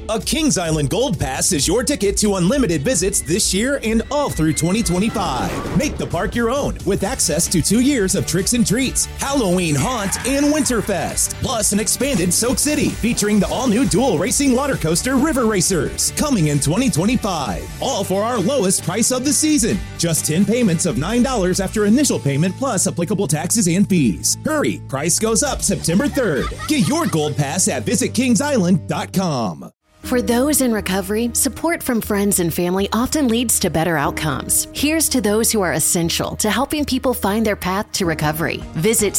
A Kings Island Gold Pass is your ticket to unlimited visits this year and all through 2025. Make the park your own with access to 2 years of tricks and treats, Halloween Haunt, and Winterfest. Plus an expanded Soak City featuring the all-new dual racing water coaster River Racers coming in 2025. All for our lowest price of the season. Just 10 payments of $9 after initial payment plus applicable taxes and fees. Hurry, price goes up September 3rd. Get your Gold Pass at visitkingsisland.com. For those in recovery, support from friends and family often leads to better outcomes. Here's to those who are essential to helping people find their path to recovery. Visit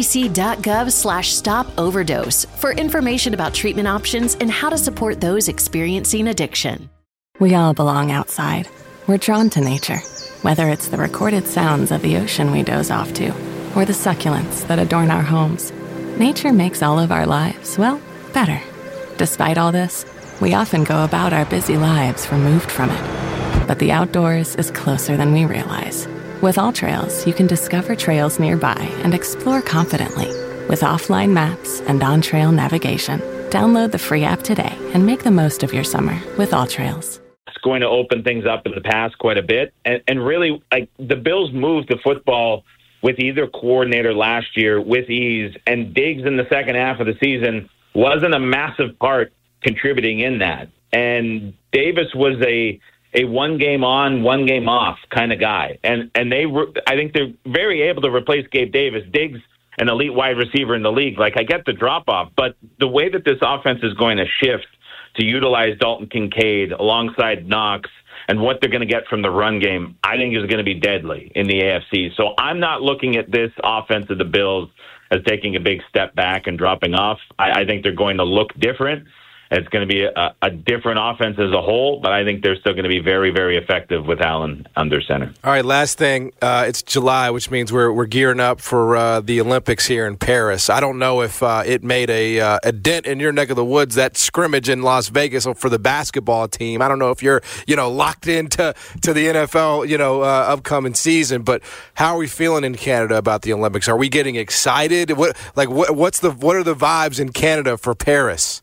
cdc.gov/stop overdose for information about treatment options and how to support those experiencing addiction. We all belong outside. We're drawn to nature, whether it's the recorded sounds of the ocean we doze off to, or the succulents that adorn our homes. Nature makes all of our lives, well, better. Despite all this, we often go about our busy lives removed from it. But the outdoors is closer than we realize. With AllTrails, you can discover trails nearby and explore confidently. With offline maps and on-trail navigation, download the free app today and make the most of your summer with AllTrails. It's going to open things up in the past quite a bit. And really, like, the Bills moved the football with either coordinator last year with ease, and Diggs in the second half of the season wasn't a massive part contributing in that. And Davis was a one game on, one game off kind of guy. And I think they're very able to replace Gabe Davis. Diggs, an elite wide receiver in the league. Like, I get the drop off, but the way that this offense is going to shift to utilize Dalton Kincaid alongside Knox and what they're going to get from the run game, I think is going to be deadly in the AFC. So I'm not looking at this offense of the Bills as taking a big step back and dropping off. I think they're going to look different. It's going to be a different offense as a whole, but I think they're still going to be very, very effective with Allen under center. All right, last thing. It's July, which means we're gearing up for the Olympics here in Paris. I don't know if it made a dent in your neck of the woods, that scrimmage in Las Vegas for the basketball team. I don't know if you're locked into the NFL upcoming season, but how are we feeling in Canada about the Olympics? Are we getting excited? What are the vibes in Canada for Paris?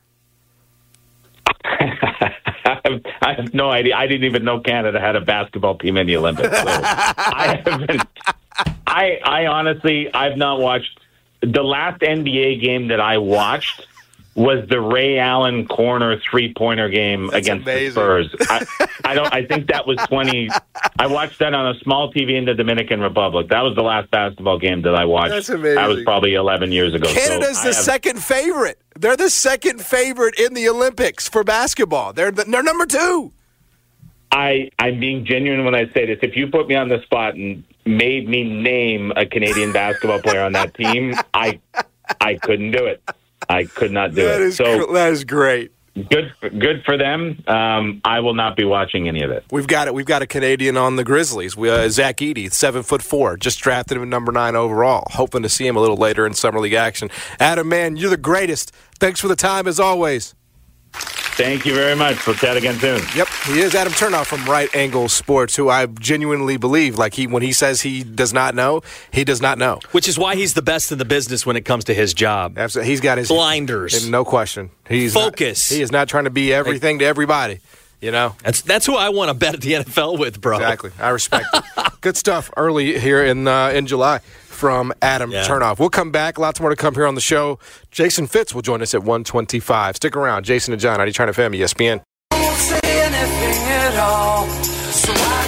I have no idea. I didn't even know Canada had a basketball team in the Olympics. So I haven't. I honestly, I've not watched. The last NBA game that I watched was the Ray Allen corner three-pointer game against the Spurs. I think that was 20. I watched that on a small TV in the Dominican Republic. That was the last basketball game that I watched. That's amazing. That was probably 11 years ago. Canada's the second favorite. They're the second favorite in the Olympics for basketball. They're number 2. I'm being genuine when I say this. If you put me on the spot and made me name a Canadian basketball player on that team, I couldn't do it. I could not do it. That is great. Good for them. I will not be watching any of it. We've got a Canadian on the Grizzlies. Zach Edey, 7'4", just drafted him at number 9 overall. Hoping to see him a little later in summer league action. Adam, man, you're the greatest. Thanks for the time as always. Thank you very much. We'll chat again soon. Yep, he is Adam Turnoff from Right Angle Sports, who I genuinely believe, when he says he does not know, he does not know. Which is why he's the best in the business when it comes to his job. Absolutely. He's got his blinders. No question. He's focus. He is not trying to be everything to everybody. That's who I want to bet at the NFL with, bro. Exactly. I respect it. Good stuff early here in July from Adam Turnoff. We'll come back. Lots more to come here on the show. Jason Fitz will join us at 1:25. Stick around. Jason and John, 90 Trying to FM, ESPN. I won't say anything at all, so why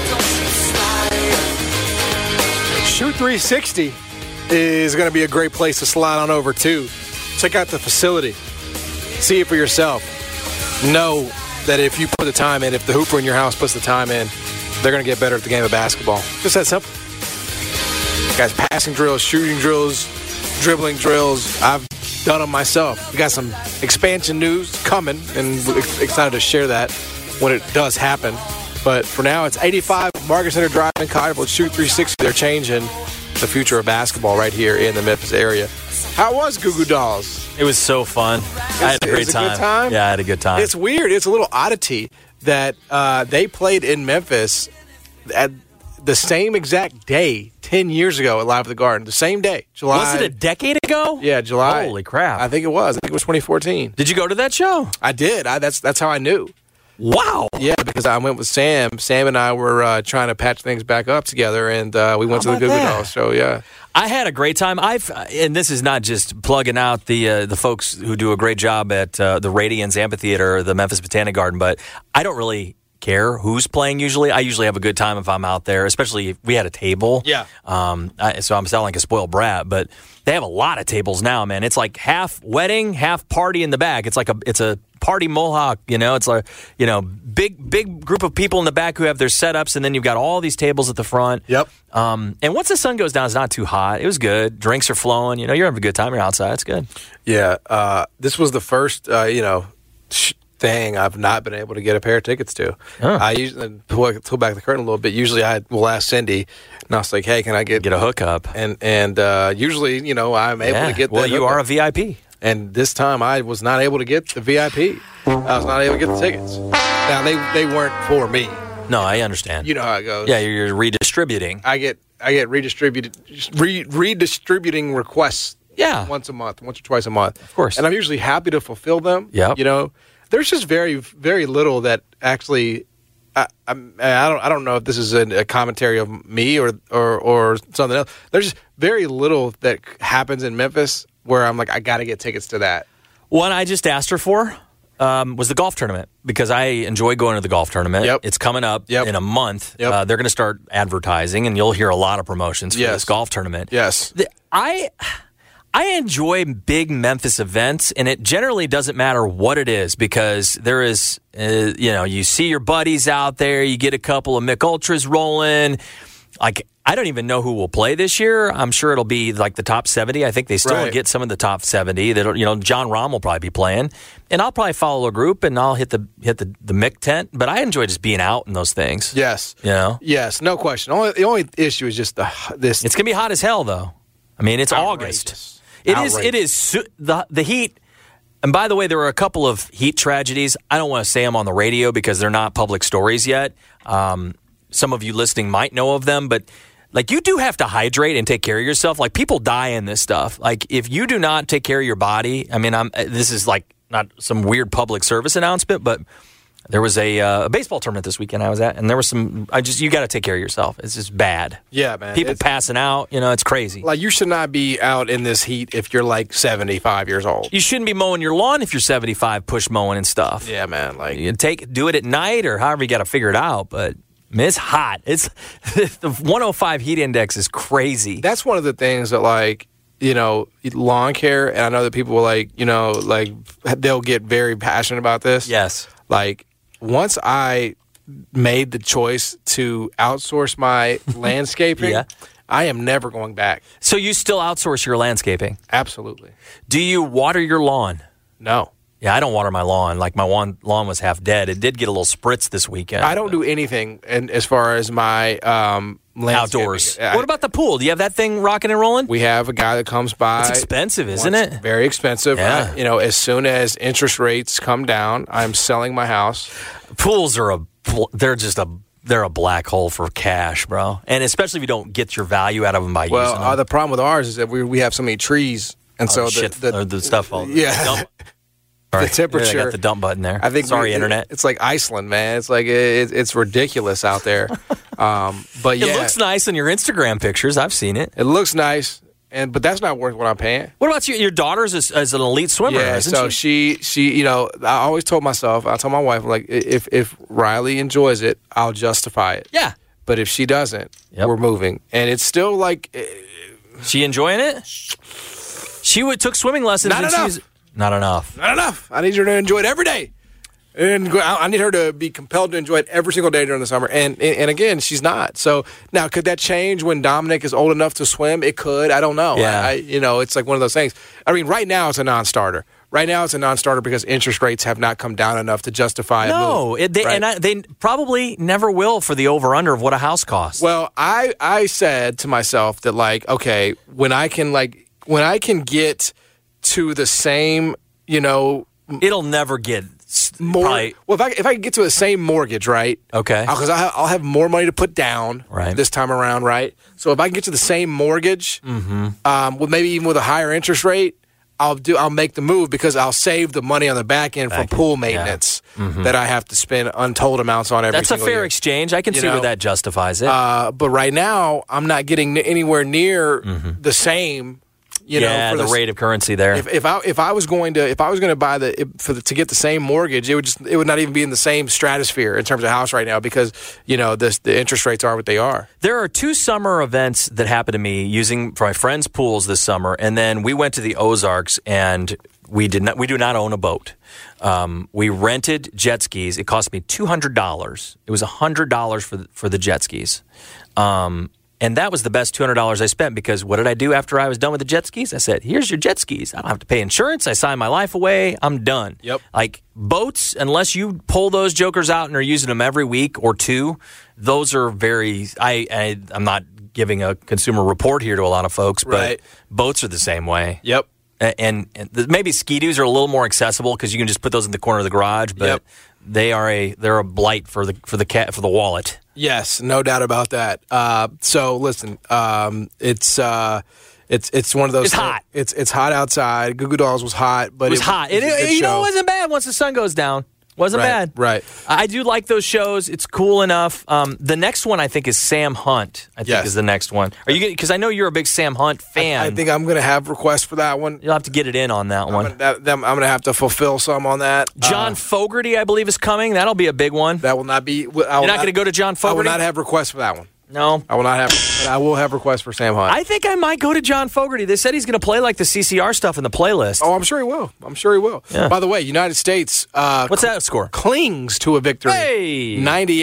don't you slide? Shoot 360 is going to be a great place to slide on over to. Check out the facility. See it for yourself. Know that if you put the time in, if the hooper in your house puts the time in, they're going to get better at the game of basketball. Just that simple. Guys, passing drills, shooting drills, dribbling drills. I've done them myself. We got some expansion news coming, and we're excited to share that when it does happen. But for now, it's 85 Market Center Drive in Collierville. Shoot 360. They're changing the future of basketball right here in the Memphis area. How was Goo Goo Dolls? It was so fun. I had a great time. Good time. Yeah, I had a good time. It's weird. It's a little oddity that they played in Memphis at the same exact day 10 years ago at Live at the Garden, the same day, July. Was it a decade ago? Yeah, July. Holy crap. I think it was. I think it was 2014. Did you go to that show? I did. That's how I knew. Wow. Yeah, because I went with Sam. Sam and I were trying to patch things back up together, and we went to the Goo Goo Dolls show, yeah. I had a great time. And this is not just plugging out the folks who do a great job at the Radiance Amphitheater or the Memphis Botanic Garden, but I don't really care who's playing usually. I usually have a good time if I'm out there, especially if we had a table. Yeah. So I'm sounding like a spoiled brat, but they have a lot of tables now, man. It's like half wedding, half party in the back. It's a party mohawk, It's like, big group of people in the back who have their setups, and then you've got all these tables at the front. Yep. And once the sun goes down, it's not too hot. It was good. Drinks are flowing. You're having a good time. You're outside. It's good. Yeah. This was the first, thing I've not been able to get a pair of tickets to. Oh. I usually pull back the curtain a little bit. Usually I will ask Cindy, and I was like, "Hey, can I get a hookup?" And usually, I'm able to get. Well, that you hookup. are a VIP. And this time I was not able to get the VIP. I was not able to get the tickets. Now they weren't for me. No, I understand. You know how it goes. Yeah, you're redistributing. I get redistributing requests. Yeah. Once or twice a month. Of course. And I'm usually happy to fulfill them. Yep. There's just very, very little that actually. I don't know if this is a commentary of me or something else. There's just very little that happens in Memphis where I'm like, I got to get tickets to that. One I just asked her for was the golf tournament, because I enjoy going to the golf tournament. Yep. It's coming up in a month. Yep. They're going to start advertising, and you'll hear a lot of promotions for this golf tournament. Yes. I enjoy big Memphis events, and it generally doesn't matter what it is, because there is, you see your buddies out there, you get a couple of Mick Ultras rolling. Like, I don't even know who will play this year. I'm sure it'll be like the top 70. I think they still get some of the top 70. That John Rahm will probably be playing, and I'll probably follow a group and I'll hit the Mick tent. But I enjoy just being out in those things. Yes. Yes, no question. The only issue is just this. It's gonna be hot as hell, though. I mean, it's outrageous. August. It is the heat. And by the way, there were a couple of heat tragedies. I don't want to say them on the radio because they're not public stories yet. Some of you listening might know of them, but like, you do have to hydrate and take care of yourself. Like, people die in this stuff. Like, if you do not take care of your body, I mean, this is like not some weird public service announcement, but there was a baseball tournament this weekend I was at, and there was some. You got to take care of yourself. It's just bad. Yeah, man. People passing out. It's crazy. Like, you should not be out in this heat if you're like 75 years old. You shouldn't be mowing your lawn if you're 75, push mowing and stuff. Yeah, man. Like, you do it at night or however you got to figure it out. But I mean, it's hot. It's the 105 heat index is crazy. That's one of the things that, like, lawn care, and I know that people will they'll get very passionate about this. Yes. Like, once I made the choice to outsource my landscaping, I am never going back. So you still outsource your landscaping? Absolutely. Do you water your lawn? No. Yeah, I don't water my lawn. Like, my lawn was half dead. It did get a little spritz this weekend. I don't do anything as far as my outdoors. What about the pool? Do you have that thing rocking and rolling? We have a guy that comes by. It's expensive, isn't it? Very expensive. Yeah. As soon as interest rates come down, I'm selling my house. Pools are they're a black hole for cash, bro. And especially if you don't get your value out of them by using them. Well, the problem with ours is that we have so many trees, and so the stuff. The temperature. I got the dump button there. I think internet. It's like Iceland, man. It's like it's ridiculous out there. But yeah, it looks nice in your Instagram pictures. I've seen it. It looks nice, but that's not worth what I'm paying. What about you? Your daughter's as an elite swimmer, isn't so she? she I always told myself, I told my wife, like, if Riley enjoys it, I'll justify it. Yeah. But if she doesn't, we're moving, and it's still like. She enjoying it? She took swimming lessons. Not enough. Not enough. Not enough. I need her to enjoy it every day. And I need her to be compelled to enjoy it every single day during the summer. And again, she's not. So now, could that change when Dominic is old enough to swim? It could. I don't know. Yeah. It's like one of those things. I mean, right now it's a non-starter. Right now it's a non-starter because interest rates have not come down enough to justify a move. They probably never will for the over-under of what a house costs. Well, I said to myself that, like, okay, when I can get to the same, it'll never get probably. Well, if I can get to the same mortgage, right? Okay. Because I'll have more money to put down right. this time around, right? So if I can get to the same mortgage, with maybe even with a higher interest rate, I'll make the move because I'll save the money on the back end for pool maintenance that I have to spend untold amounts on every single year. That's a fair exchange. I can see where that justifies it. But right now, I'm not getting anywhere near the same. For the rate of currency there. If I was going to buy to get the same mortgage, it would not even be in the same stratosphere in terms of house right now because the interest rates are what they are. There are 2 summer events that happened to me using my friends' pools this summer, and then we went to the Ozarks and we do not own a boat. We rented jet skis. It cost me $200. It was $100 for the jet skis. And that was the best $200 I spent because what did I do after I was done with the jet skis? I said, here's your jet skis. I don't have to pay insurance. I sign my life away. I'm done. Yep. Like boats, unless you pull those jokers out and are using them every week or 2, those are very – I'm not giving a consumer report here to a lot of folks, but boats are the same way. Yep. And maybe Ski-Doos are a little more accessible because you can just put those in the corner of the garage, but they're a blight for the wallet. Yes, no doubt about that. So listen, it's one of those. It's hot. It's hot outside. Goo Goo Dolls was hot, but it was hot. It wasn't bad once the sun goes down. Wasn't bad. Right. I do like those shows. It's cool enough. The next one I think is Sam Hunt. I think is the next one. Are you? Because I know you're a big Sam Hunt fan. I think I'm going to have requests for that one. You'll have to get it in on that one. I'm going to have to fulfill some on that. John Fogerty, I believe, is coming. That'll be a big one. That will not be. You're not going to go to John Fogerty? I will not have requests for that one. No. I will not have. But I will have requests for Sam Hunt. I think I might go to John Fogerty. They said he's going to play like the CCR stuff in the playlist. Oh, I'm sure he will. Yeah. By the way, United States. What's that score? Clings to a victory. Hey!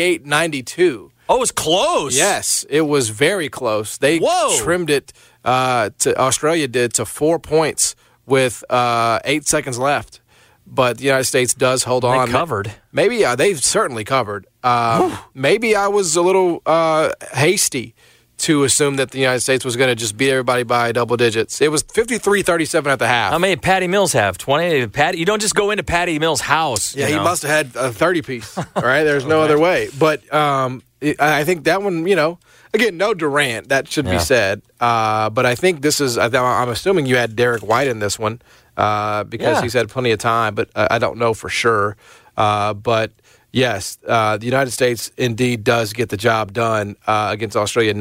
98-92. Oh, it was close. Yes, it was very close. They trimmed it. Australia did to 4 points with 8 seconds left. But the United States does hold on. They covered. Maybe they've certainly covered. Maybe I was a little hasty to assume that the United States was going to just beat everybody by double digits. It was 53-37 at the half. How many did Patty Mills have? 20? You don't just go into Patty Mills' house. Yeah, he must have had a 30-piece. All right, there's no other way. But I think that one, again, no Durant. That should be said. But I think this is. I'm assuming you had Derek White in this one because he's had plenty of time. But I don't know for sure. But yes, the United States indeed does get the job done against Australia,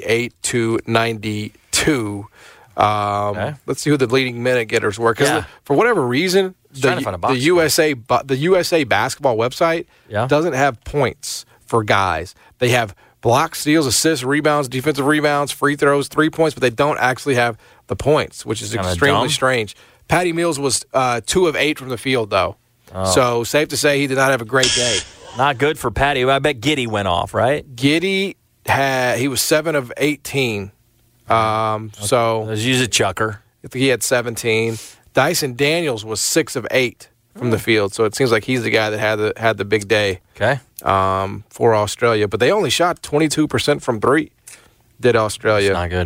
98-92. Let's see who the leading minute getters were. Because for whatever reason, the USA basketball website doesn't have points for guys. They have blocks, steals, assists, rebounds, defensive rebounds, free throws, 3 points, but they don't actually have the points, which is extremely strange. Patty Mills was 2 of 8 from the field, though. So safe to say he did not have a great day. Not good for Patty. I bet Giddey went off, right? Giddey he was 7 of 18. So he's a chucker. I think he had 17. Dyson Daniels was 6 of 8 from the field. So it seems like he's the guy that had the big day. Okay. For Australia, but they only shot 22% from 3. Did Australia? That's not good.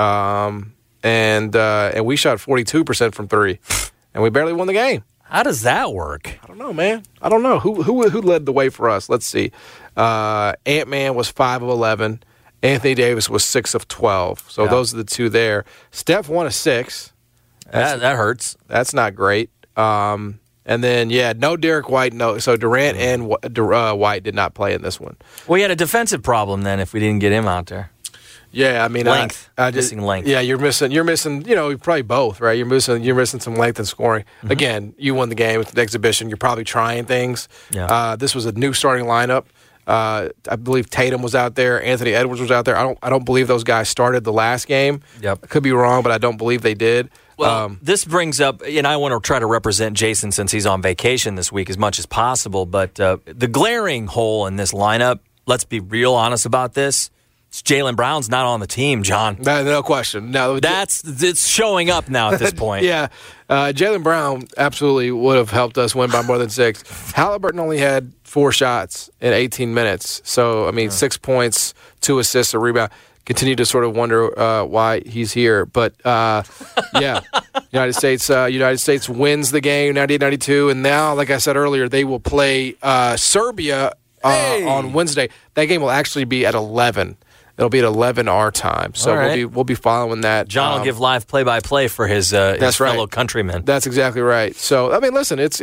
And we shot 42% from 3, and we barely won the game. How does that work? I don't know, man. I don't know who led the way for us. Let's see. Ant-Man was 5 of 11. Anthony Davis was 6 of 12. So those are the 2 there. Steph 1 of 6. That hurts. That's not great. And then, no Derek White. No, so Durant and White did not play in this one. We had a defensive problem then if we didn't get him out there. Yeah, I mean, length. Missing length. Yeah, you're missing. Probably both, right? You're missing some length and scoring. Mm-hmm. Again, you won the game. It's an exhibition. You're probably trying things. Yeah. This was a new starting lineup. I believe Tatum was out there. Anthony Edwards was out there. I don't believe those guys started the last game. Yep. I could be wrong, but I don't believe they did. Well, this brings up, and I want to try to represent Jason since he's on vacation this week as much as possible, but the glaring hole in this lineup, let's be real honest about this, it's Jaylen Brown's not on the team, John. No question. No, it's showing up now at this point. Yeah. Jaylen Brown absolutely would have helped us win by more than 6. Halliburton only had 4 shots in 18 minutes. So, 6 points, 2 assists, a rebound. continue to sort of wonder why he's here. But yeah, United States wins the game 98-92, and now, like I said earlier, they will play Serbia on Wednesday. That game will actually be at 11. It'll be at 11 our time, so we'll be following that. John will give live play-by-play for his fellow countrymen. That's exactly right. So I mean, listen, it's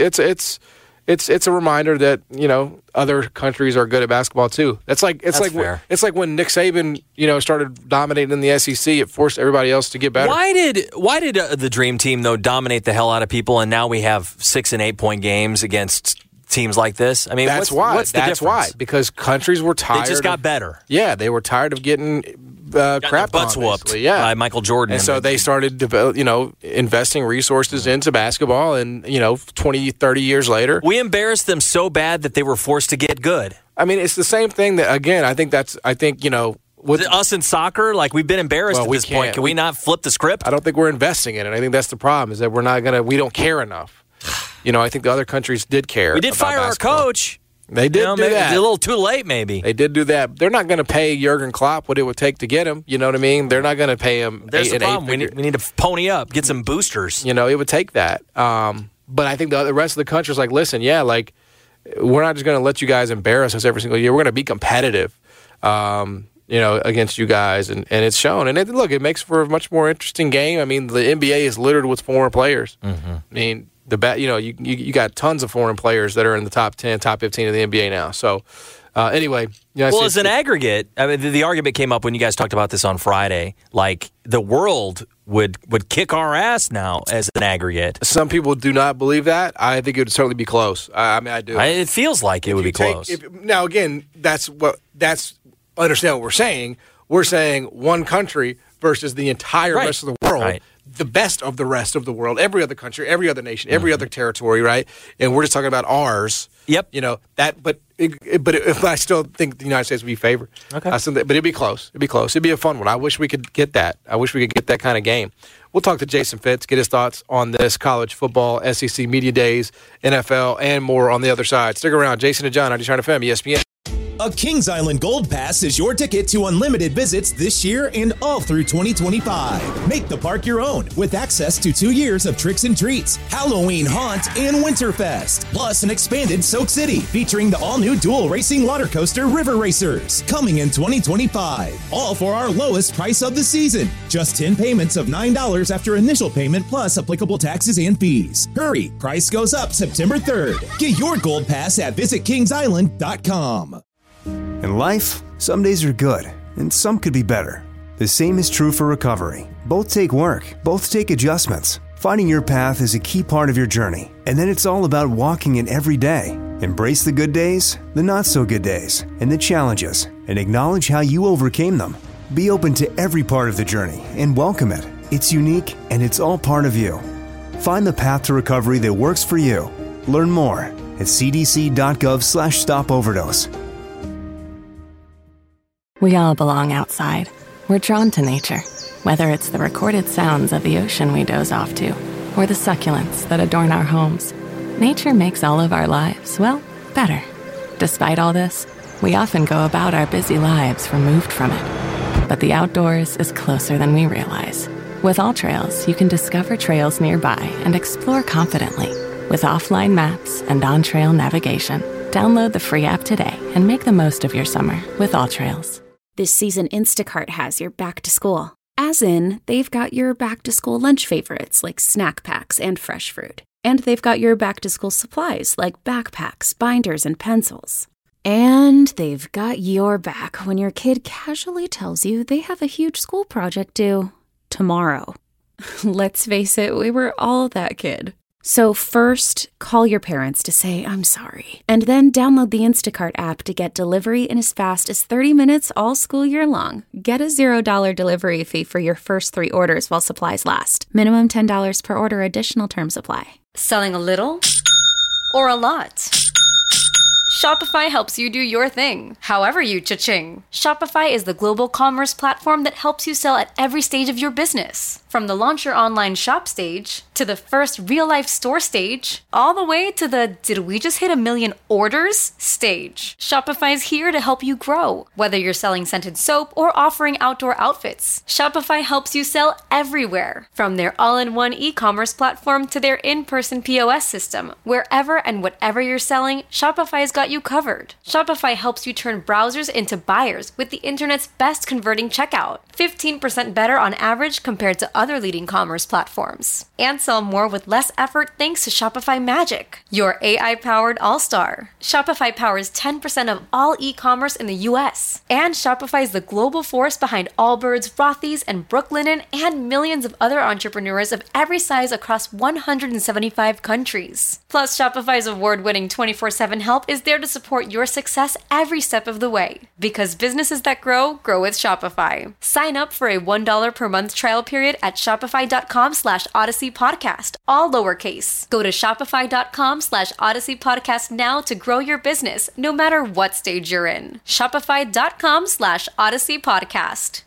a reminder that other countries are good at basketball too. It's like when Nick Saban started dominating in the SEC. It forced everybody else to get better. Why did the Dream Team though dominate the hell out of people, and now we have 6 and 8 point games against teams like this? I mean, what's the difference? That's why. Because countries were tired. They just got better. Yeah, they were tired of getting crap butts whooped by Michael Jordan. And so they started investing resources into basketball, and 20, 30 years later. We embarrassed them so bad that they were forced to get good. I mean, it's the same thing that, again, I think with us in soccer, like we've been embarrassed at this point. Can we not flip the script? I don't think we're investing in it. I think that's the problem, is that we don't care enough. I think the other countries did care. We did fire basketball. our coach. They did do that. A little too late, maybe. They did do that. They're not going to pay Jurgen Klopp what it would take to get him. You know what I mean? They're not going to pay him. There's the problem. We need to pony up, get some boosters. It would take that. But I think the rest of the country's like, listen, we're not just going to let you guys embarrass us every single year. We're going to be competitive, against you guys, and it's shown. And it makes for a much more interesting game. I mean, the NBA is littered with foreign players. Mm-hmm. I mean, you got tons of foreign players that are in the top 10, top 15 of the NBA now. So, anyway. As an aggregate, I mean, the argument came up when you guys talked about this on Friday. Like, the world would kick our ass now as an aggregate. Some people do not believe that. I think it would certainly be close. I mean, I do. It feels like it would be close. Now, again, understand what we're saying. We're saying one country versus the entire rest of the world. Right. The best of the rest of the world, every other country, every other nation, every other territory, right? And we're just talking about ours. Yep. But I still think the United States would be favored. Okay. But it'd be close. It'd be a fun one. I wish we could get that. I wish we could get that kind of game. We'll talk to Jason Fitz, get his thoughts on this college football, SEC Media Days, NFL, and more on the other side. Stick around. Jason and John, 92.9 FM, ESPN. A Kings Island Gold Pass is your ticket to unlimited visits this year and all through 2025. Make the park your own with access to 2 years of tricks and treats, Halloween Haunt, and Winterfest. Plus an expanded Soak City featuring the all-new dual racing water coaster River Racers coming in 2025. All for our lowest price of the season. Just 10 payments of $9 after initial payment plus applicable taxes and fees. Hurry, price goes up September 3rd. Get your Gold Pass at visitkingsisland.com. In life, some days are good, and some could be better. The same is true for recovery. Both take work, both take adjustments. Finding your path is a key part of your journey, and then it's all about walking it every day. Embrace the good days, the not-so-good days, and the challenges, and acknowledge how you overcame them. Be open to every part of the journey and welcome it. It's unique, and it's all part of you. Find the path to recovery that works for you. Learn more at cdc.gov/stopoverdose. We all belong outside. We're drawn to nature, whether it's the recorded sounds of the ocean we doze off to, or the succulents that adorn our homes. Nature makes all of our lives, better. Despite all this, we often go about our busy lives removed from it. But the outdoors is closer than we realize. With AllTrails, you can discover trails nearby and explore confidently. With offline maps and on-trail navigation, download the free app today and make the most of your summer with AllTrails. This season, Instacart has your back to school. As in, they've got your back to school lunch favorites like snack packs and fresh fruit. And they've got your back to school supplies like backpacks, binders, and pencils. And they've got your back when your kid casually tells you they have a huge school project due tomorrow. Let's face it, we were all that kid. So first, call your parents to say, I'm sorry. And then download the Instacart app to get delivery in as fast as 30 minutes all school year long. Get a $0 delivery fee for your first 3 orders while supplies last. Minimum $10 per order. Additional terms apply. Selling a little or a lot? Shopify helps you do your thing, however you cha-ching. Shopify is the global commerce platform that helps you sell at every stage of your business. From the launch your online shop stage, to the first real-life store stage, all the way to the did we just hit 1 million orders stage. Shopify's here to help you grow. Whether you're selling scented soap or offering outdoor outfits, Shopify helps you sell everywhere. From their all-in-one e-commerce platform to their in-person POS system, wherever and whatever you're selling, Shopify's got you covered. Shopify helps you turn browsers into buyers with the internet's best converting checkout, 15% better on average compared to other leading commerce platforms. And sell more with less effort thanks to Shopify Magic, your AI-powered all-star. Shopify powers 10% of all e-commerce in the US. And Shopify is the global force behind Allbirds, Rothy's, and Brooklinen, and millions of other entrepreneurs of every size across 175 countries. Plus, Shopify's award-winning 24/7 help is there to support your success every step of the way. Because businesses that grow with Shopify. Sign up for a $1 per month trial period at shopify.com/Odyssey Podcast, all lowercase. Go to shopify.com/Odyssey Podcast now to grow your business, no matter what stage you're in. Shopify.com/Odyssey Podcast.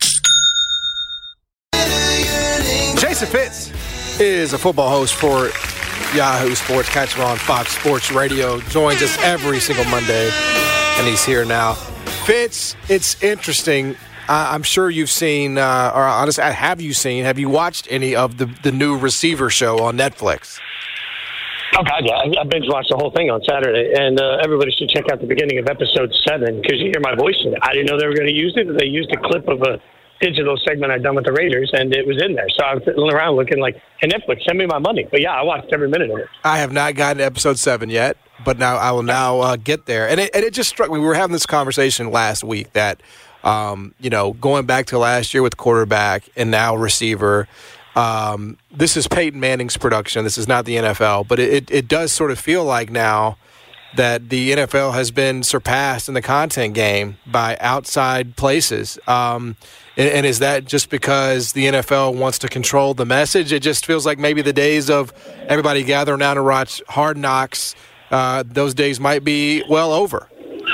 Jason Fitz is a football host for Yahoo Sports. Catch him on Fox Sports Radio. Joins us every single Monday, and he's here now. Fitz, it's interesting. I'm sure you've seen, or honestly, have you watched any of the new Receiver show on Netflix? Oh, God, yeah. I binge-watched the whole thing on Saturday, and everybody should check out the beginning of episode 7, because you hear my voice in it. I didn't know they were going to use it. They used a clip of a digital segment I'd done with the Raiders, and it was in there. So I was sitting around looking like, hey, Netflix, send me my money. But, yeah, I watched every minute of it. I have not gotten to episode 7 yet, but now I will get there. And it just struck me. We were having this conversation last week that, going back to last year with quarterback and now receiver, this is Peyton Manning's production. This is not the NFL, but it does sort of feel like now that the NFL has been surpassed in the content game by outside places. And is that just because the NFL wants to control the message? It just feels like maybe the days of everybody gathering down to watch Hard Knocks, those days might be well over.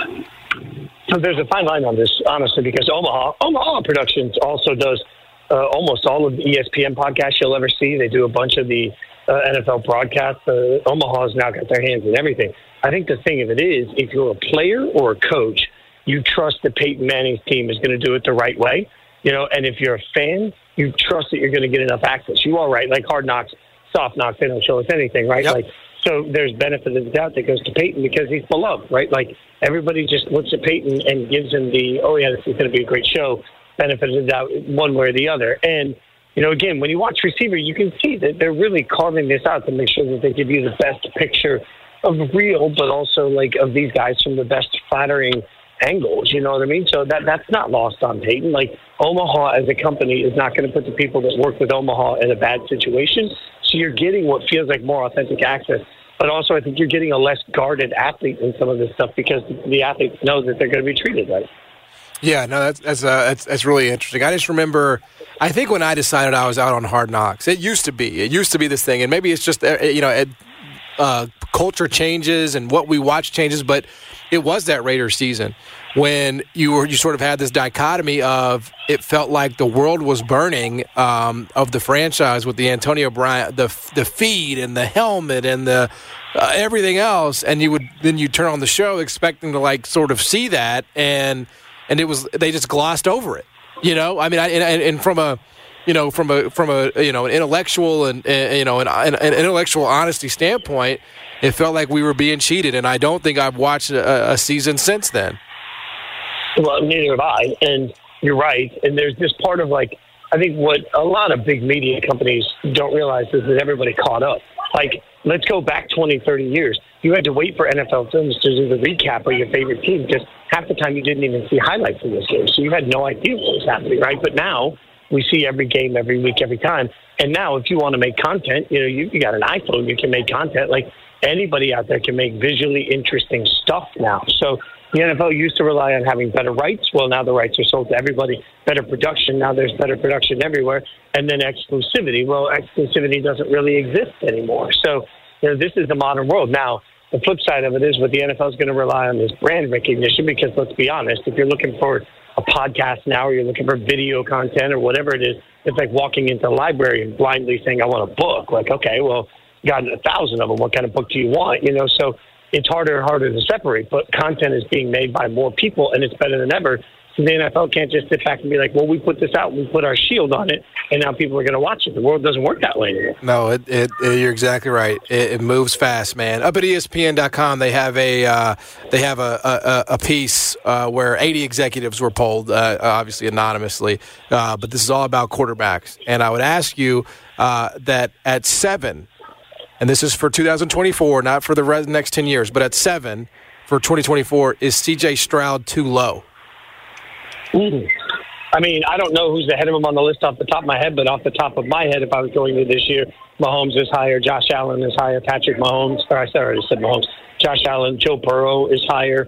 So there's a fine line on this, honestly, because Omaha Productions also does almost all of the ESPN podcasts you'll ever see. They do a bunch of the NFL broadcasts. Omaha's now got their hands in everything. I think the thing of it is, if you're a player or a coach, you trust that Peyton Manning's team is going to do it the right way. And if you're a fan, you trust that you're going to get enough access. You are right. Like Hard Knocks, Soft Knocks, they don't show us anything, right? Yep. So there's benefit of the doubt that goes to Peyton because he's beloved, right? Like everybody just looks at Peyton and gives him the, oh yeah, this is going to be a great show, benefit of the doubt one way or the other. And, again, when you watch Receiver, you can see that they're really carving this out to make sure that they give you the best picture of real, but also of these guys from the best flattering angles, you know what I mean? So that's not lost on Peyton. Omaha as a company is not going to put the people that work with Omaha in a bad situation. So you're getting what feels like more authentic access. But also I think you're getting a less guarded athlete in some of this stuff because the athletes know that they're going to be treated right. Yeah, no, that's really interesting. I just remember, I think when I decided I was out on Hard Knocks, it used to be this thing, and maybe it's just culture changes and what we watch changes, but it was that Raiders season when you sort of had this dichotomy of it felt like the world was burning of the franchise with the Antonio Brown, the feed and the helmet and the everything else, and you turn on the show expecting to sort of see that, and it was they just glossed over it, I mean, and from an intellectual and an intellectual honesty standpoint, it felt like we were being cheated, and I don't think I've watched a season since then. Well, neither have I, and you're right. And there's this part of I think what a lot of big media companies don't realize is that everybody caught up. Let's go back 20, 30 years. You had to wait for NFL Films to do the recap of your favorite team because half the time you didn't even see highlights of this game, so you had no idea what was happening, right? But now we see every game, every week, every time. And now if you want to make content, you got an iPhone, you can make content. Anybody out there can make visually interesting stuff now. So the NFL used to rely on having better rights. Well, now the rights are sold to everybody. Better production. Now there's better production everywhere. And then exclusivity. Well, exclusivity doesn't really exist anymore. So this is the modern world. Now, the flip side of it is what the NFL is going to rely on is brand recognition, because let's be honest, if you're looking for a podcast now or you're looking for video content or whatever it is, it's like walking into a library and blindly saying, I want a book. Like, okay, well, you got 1,000 of them. What kind of book do you want? You know, so it's harder and harder to separate, but content is being made by more people, and it's better than ever. So the NFL can't just sit back and be like, well, we put this out, we put our shield on it, and now people are going to watch it. The world doesn't work that way anymore. No, you're exactly right. It moves fast, man. Up at ESPN.com, they have a piece where 80 executives were polled, obviously anonymously, but this is all about quarterbacks. And I would ask you that at 7, and this is for 2024, not for the next 10 years, but at 7 for 2024, is C.J. Stroud too low? I mean, I don't know who's ahead of him on the list off the top of my head, but off the top of my head, if I was going to this year, Mahomes is higher, Josh Allen is higher, Patrick Mahomes, or I already said Mahomes, Josh Allen, Joe Burrow is higher.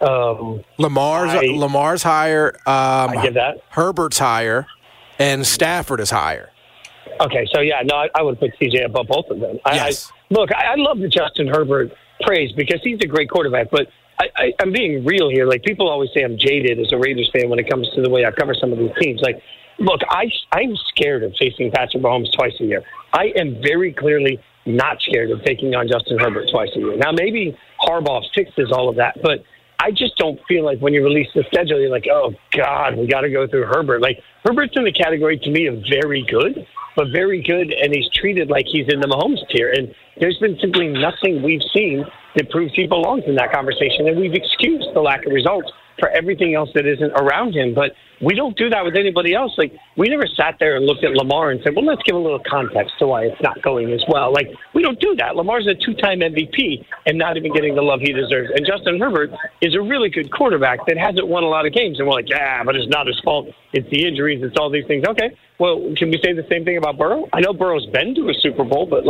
Lamar's higher. I give that. Herbert's higher, and Stafford is higher. Okay, so yeah, no, I would put CJ above both of them. Yes. I love the Justin Herbert praise because he's a great quarterback, but I'm being real here. Like, people always say I'm jaded as a Raiders fan when it comes to the way I cover some of these teams. Like, look, I'm scared of facing Patrick Mahomes twice a year. I am very clearly not scared of taking on Justin Herbert twice a year. Now, maybe Harbaugh fixes all of that, but I just don't feel like when you release the schedule, you're like, oh, God, we got to go through Herbert. Like, Herbert's in the category, to me, of very good, but very good, and he's treated like he's in the Mahomes tier. And there's been simply nothing we've seen that proves he belongs in that conversation, and we've excused the lack of results for everything else that isn't around him. But we don't do that with anybody else. Like, we never sat there and looked at Lamar and said, well, let's give a little context to why it's not going as well. Like, we don't do that. Lamar's a 2-time MVP and not even getting the love he deserves. And Justin Herbert is a really good quarterback that hasn't won a lot of games. And we're like, yeah, but it's not his fault. It's the injuries. It's all these things. Okay, well, can we say the same thing about Burrow? I know Burrow's been to a Super Bowl, but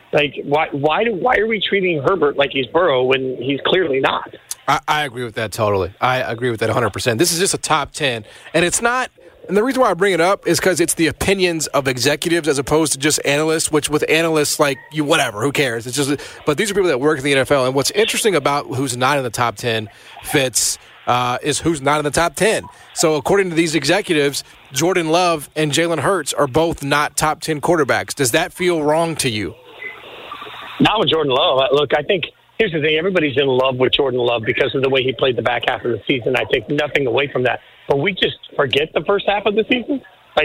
why are we treating Herbert like he's Burrow when he's clearly not? I agree with that totally. I agree with that 100%. This is just a top 10, and it's not. And the reason why I bring it up is because it's the opinions of executives as opposed to just analysts. Which with analysts, like, you, whatever, who cares? It's just. But these are people that work in the NFL, and what's interesting about who's not in the top 10, Fitz, is who's not in the top 10. So according to these executives, Jordan Love and Jalen Hurts are both not top 10 quarterbacks. Does that feel wrong to you? Not with Jordan Love. Look, I think here's the thing. Everybody's in love with Jordan Love because of the way he played the back half of the season. I take nothing away from that. But we just forget the first half of the season.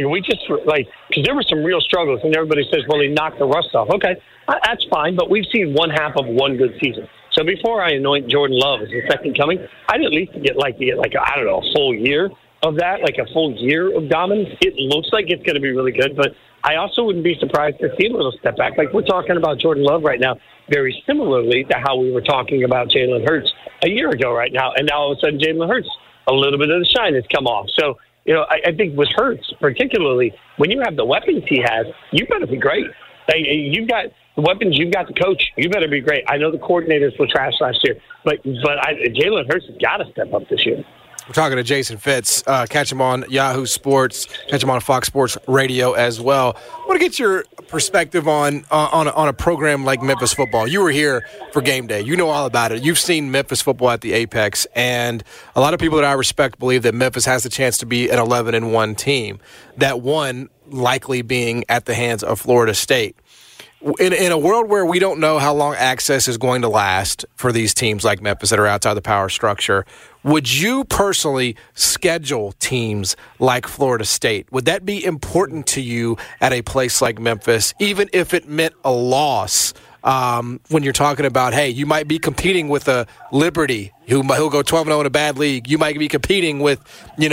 Because there were some real struggles, and everybody says, well, he knocked the rust off. Okay, that's fine, but we've seen one half of one good season. So before I anoint Jordan Love as the second coming, I'd at least get a full year of that, like a full year of dominance. It looks like it's going to be really good, but I also wouldn't be surprised to see a little step back. Like, we're talking about Jordan Love right now very similarly to how we were talking about Jalen Hurts a year ago right now. And now all of a sudden Jalen Hurts, a little bit of the shine has come off. So, I think with Hurts, particularly, when you have the weapons he has, you better be great. You've got the weapons, you've got the coach, you better be great. I know the coordinators were trash last year, but Jalen Hurts has got to step up this year. We're talking to Jason Fitz. Catch him on Yahoo Sports. Catch him on Fox Sports Radio as well. I want to get your perspective on a program like Memphis football. You were here for game day. You know all about it. You've seen Memphis football at the Apex, and a lot of people that I respect believe that Memphis has the chance to be an 11-1 team. That one likely being at the hands of Florida State. In a world where we don't know how long access is going to last for these teams like Memphis that are outside the power structure, would you personally schedule teams like Florida State? Would that be important to you at a place like Memphis, even if it meant a loss? When you're talking about, hey, you might be competing with a Liberty who'll go 12-0 in a bad league. You might be competing with, you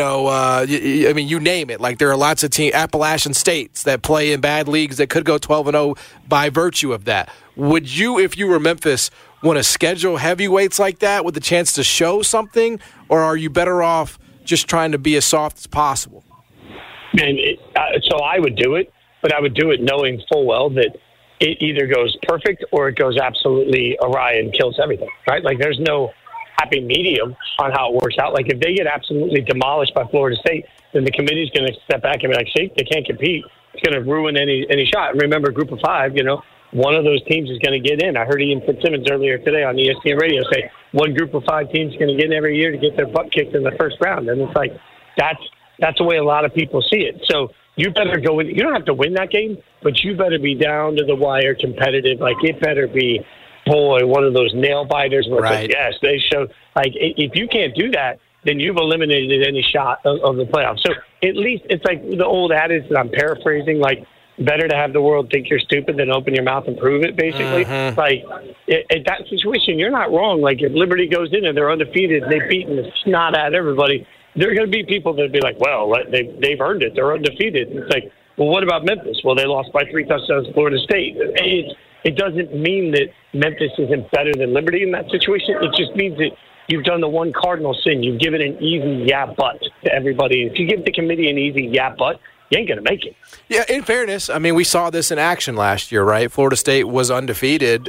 name it. Like, there are lots of Appalachian states that play in bad leagues that could go 12-0 by virtue of that. Would you, if you were Memphis, want to schedule heavyweights like that with the chance to show something, or are you better off just trying to be as soft as possible? So I would do it, but I would do it knowing full well that it either goes perfect or it goes absolutely awry and kills everything, right? Like, there's no happy medium on how it works out. Like, if they get absolutely demolished by Florida State, then the committee's going to step back and be like, see, they can't compete. It's going to ruin any shot. And remember, Group of Five, one of those teams is going to get in. I heard Ian Fitzsimmons earlier today on ESPN Radio say one group of 5 teams is going to get in every year to get their butt kicked in the first round. And it's like, that's the way a lot of people see it. So you better go in. You don't have to win that game, but you better be down to the wire competitive. Like, it better be, boy, one of those nail biters where it's like, yes, they show. Like, if you can't do that, then you've eliminated any shot of the playoffs. So at least it's like the old adage that I'm paraphrasing, like, better to have the world think you're stupid than open your mouth and prove it, basically. Like, in that situation, you're not wrong. Like, if Liberty goes in and they're undefeated and they've beaten the snot out of everybody, there are going to be people that be like, well, they've earned it. They're undefeated. And it's like, well, what about Memphis? Well, they lost by 3 touchdowns to Florida State. It doesn't mean that Memphis isn't better than Liberty in that situation. It just means that you've done the one cardinal sin. You've given an easy but to everybody. If you give the committee an easy but, you ain't going to make it. Yeah, in fairness, I mean, we saw this in action last year, right? Florida State was undefeated,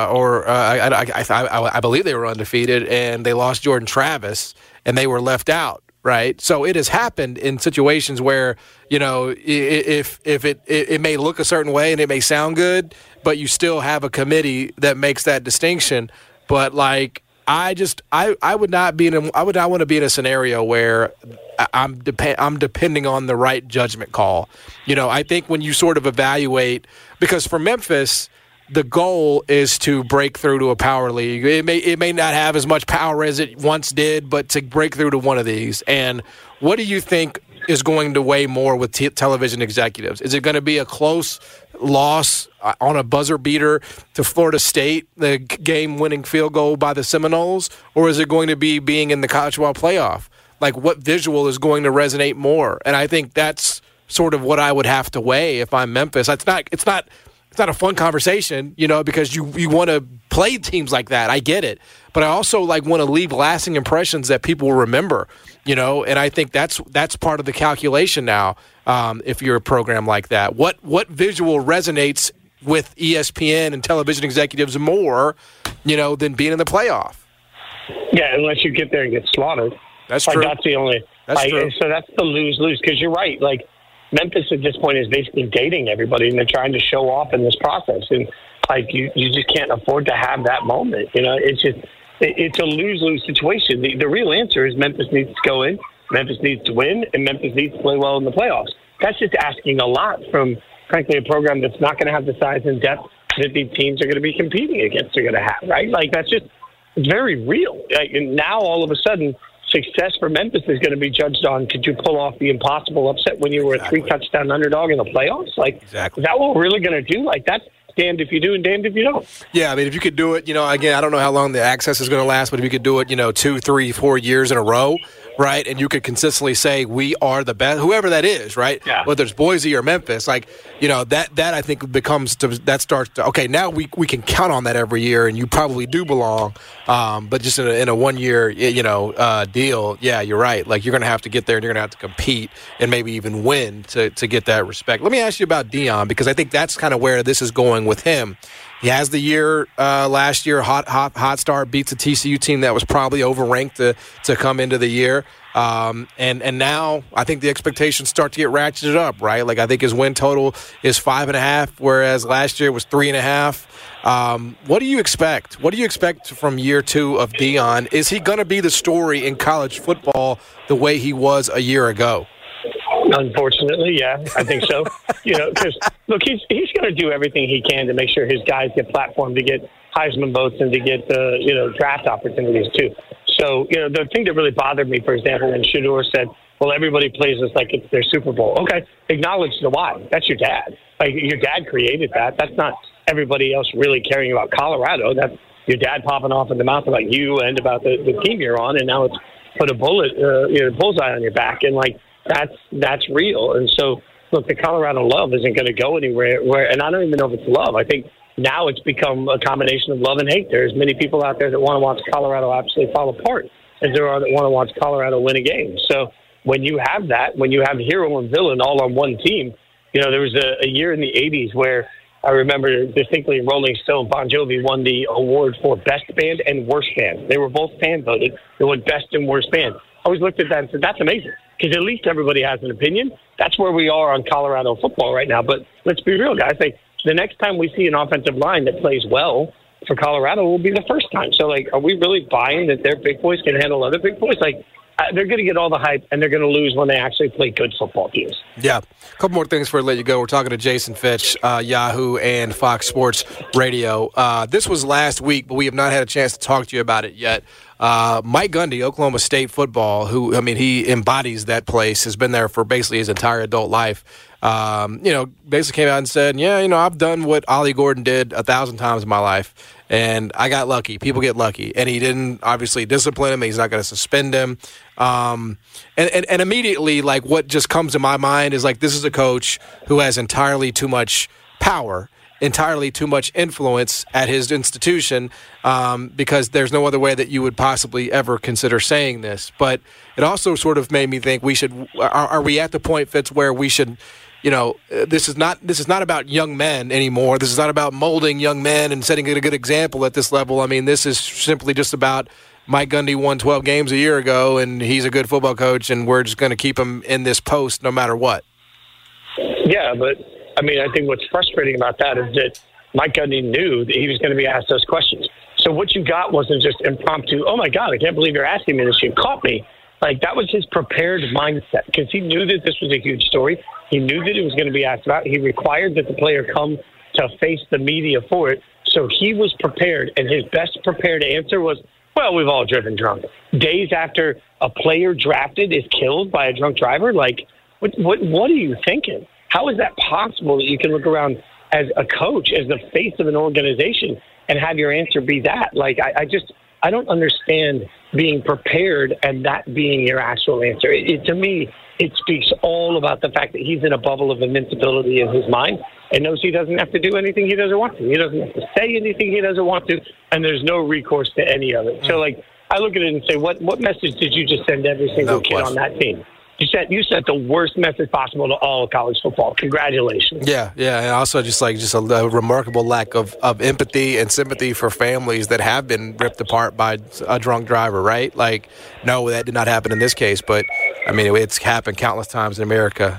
I believe they were undefeated, and they lost Jordan Travis, and they were left out, right? So it has happened in situations where, you know, if it may look a certain way and it may sound good, but you still have a committee that makes that distinction. But, like, I would not want to be in a scenario where I'm depending on the right judgment call. You know, I think when you sort of evaluate, because for Memphis, the goal is to break through to a power league. It may not have as much power as it once did, but to break through to one of these. And what do you think is going to weigh more with television executives? Is it going to be a close loss on a buzzer beater to Florida State, the game-winning field goal by the Seminoles, or is it going to be being in the college football playoff? Like, what visual is going to resonate more? And I think that's sort of what I would have to weigh if I'm Memphis. It's not a fun conversation, you know, because you want to play teams like that. I get it. But I also, like, want to leave lasting impressions that people will remember, you know, and I think that's part of the calculation now. If you're a program like that, what visual resonates with ESPN and television executives more, you know, than being in the playoff? Yeah, unless you get there and get slaughtered. That's true. That's the only. That's true. So that's the lose-lose, because you're right. Like, Memphis at this point is basically dating everybody, and they're trying to show off in this process. And, like, you just can't afford to have that moment. You know, it's a lose-lose situation. The real answer is Memphis needs to go in, Memphis needs to win, and Memphis needs to play well in the playoffs. That's just asking a lot from, frankly, a program that's not going to have the size and depth that these teams are going to be competing against are going to have, right? Like, that's just very real. Like, and now, all of a sudden, success for Memphis is going to be judged on, could you pull off the impossible upset when you were a 3-touchdown underdog in the playoffs? Like, is that what we're really going to do? Like, that's damned if you do and damned if you don't. Yeah, I mean, if you could do it, you know, again, I don't know how long the access is going to last, but if you could do it, you know, 2, 3, 4 years in a row, right, and you could consistently say we are the best, whoever that is, right, whether it's Boise or Memphis, like, you know, that I think becomes that starts to, okay, now we can count on that every year, and you probably do belong, but just in a 1 year, you know, deal, yeah, you're right. Like, you're going to have to get there, and you're going to have to compete and maybe even win to get that respect. Let me ask you about Deion, because I think that's kind of where this is going with him. He has the year last year, hot start, beats a TCU team that was probably overranked to come into the year. And now I think the expectations start to get ratcheted up, right? Like, I think his win total is 5.5, whereas last year was 3.5. What do you expect? What do you expect from year 2 of Deion? Is he going to be the story in college football the way he was a year ago? Unfortunately, yeah, I think so. You know, because, look, he's going to do everything he can to make sure his guys get platformed to get Heisman votes and to get draft opportunities too. So, you know, the thing that really bothered me, for example, when Shedeur said, well, everybody plays this like it's their Super Bowl. Okay, acknowledge the why. That's your dad. Like, your dad created that. That's not everybody else really caring about Colorado. That's your dad popping off in the mouth about you and about the team you're on, and now it's put a bullseye on your back. And, like, that's real. And so, look, the Colorado love isn't going to go anywhere. And I don't even know if it's love. I think now it's become a combination of love and hate. There's many people out there that want to watch Colorado absolutely fall apart, as there are that want to watch Colorado win a game. So when you have that, when you have hero and villain all on one team, you know, there was a year in the 80s where I remember distinctly Rolling Stone, Bon Jovi won the award for Best Band and Worst Band. They were both fan-voted. They won Best and Worst Band. I always looked at that and said, that's amazing, because at least everybody has an opinion. That's where we are on Colorado football right now. But let's be real, guys. Like, the next time we see an offensive line that plays well for Colorado will be the first time. So, like, are we really buying that their big boys can handle other big boys? Like, they're going to get all the hype, and they're going to lose when they actually play good football teams. Yeah. A couple more things before I let you go. We're talking to Jason Fitch, Yahoo and Fox Sports Radio. This was last week, but we have not had a chance to talk to you about it yet. Mike Gundy, Oklahoma State football, he embodies that place, has been there for basically his entire adult life. Basically came out and said, I've done what Ollie Gordon did 1,000 times in my life, and I got lucky. People get lucky. And he didn't obviously discipline him. He's not going to suspend him. And immediately, like, what just comes to my mind is, like, this is a coach who has entirely too much power, entirely too much influence at his institution, because there's no other way that you would possibly ever consider saying this. But it also sort of made me think are we at the point, Fitz, where we should, this is not about young men anymore. This is not about molding young men and setting a good example at this level. I mean, this is simply just about Mike Gundy won 12 games a year ago, and he's a good football coach, and we're just going to keep him in this post no matter what. Yeah, but I mean, I think what's frustrating about that is that Mike Gundy knew that he was going to be asked those questions. So what you got wasn't just impromptu, oh, my God, I can't believe you're asking me this. You caught me. Like, that was his prepared mindset because he knew that this was a huge story. He knew that it was going to be asked about. He required that the player come to face the media for it. So he was prepared, and his best prepared answer was, well, we've all driven drunk. Days after a player drafted is killed by a drunk driver, like, what are you thinking? How is that possible that you can look around as a coach, as the face of an organization, and have your answer be that? Like, I don't understand being prepared and that being your actual answer. To me, it speaks all about the fact that he's in a bubble of invincibility in his mind and knows he doesn't have to do anything he doesn't want to. He doesn't have to say anything he doesn't want to, and there's no recourse to any of it. So, like, I look at it and say, what message did you just send every single kid on that team? You sent the worst message possible to all of college football. Congratulations. Yeah, and also just a remarkable lack of empathy and sympathy for families that have been ripped apart by a drunk driver, right? Like, no, that did not happen in this case, but, I mean, it's happened countless times in America.